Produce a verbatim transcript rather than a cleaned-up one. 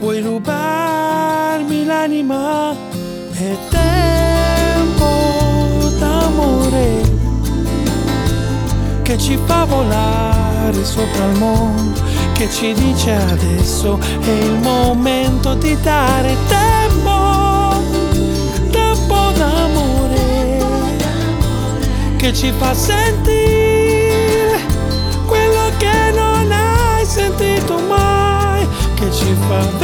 Vuoi rubarmi l'anima e tempo d'amore che ci fa volare sopra il mondo, che ci dice adesso è il momento di dare tempo, tempo d'amore, che ci fa sentire quello che non hai sentito mai, che ci fa